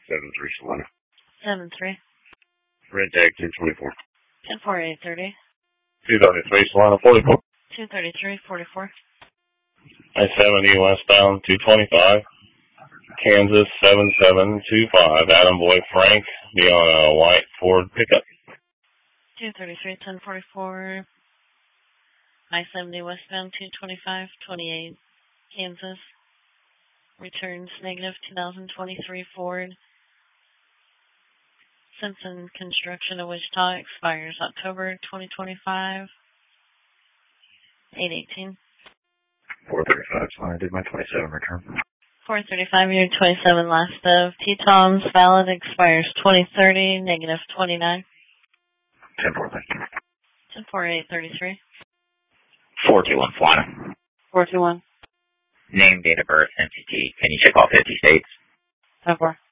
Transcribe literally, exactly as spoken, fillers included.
seven three Solana. seven three. Red tag two twenty-four. ten four eight thirty. two thirty-three Solana forty-four. two thirty-three forty-four. I seventy westbound two twenty-five. Kansas seven seven two five. Adam Boy Frank, be on a white Ford pickup. two thirty-three ten forty-four. I seventy westbound two twenty-five twenty-eight. Kansas. Returns negative two thousand twenty-three Ford. Simpson Construction of Wichita expires October twenty twenty-five. eight eighteen. four thirty-five Solana. I did my twenty-seven return. four thirty-five year twenty-seven last of T-Tom's valid expires twenty thirty negative twenty-nine. ten four thank you. ten four eight thirty-three. four two one Solana. four two one. Name, date of birth, M C T. Can you check all fifty states? ten four.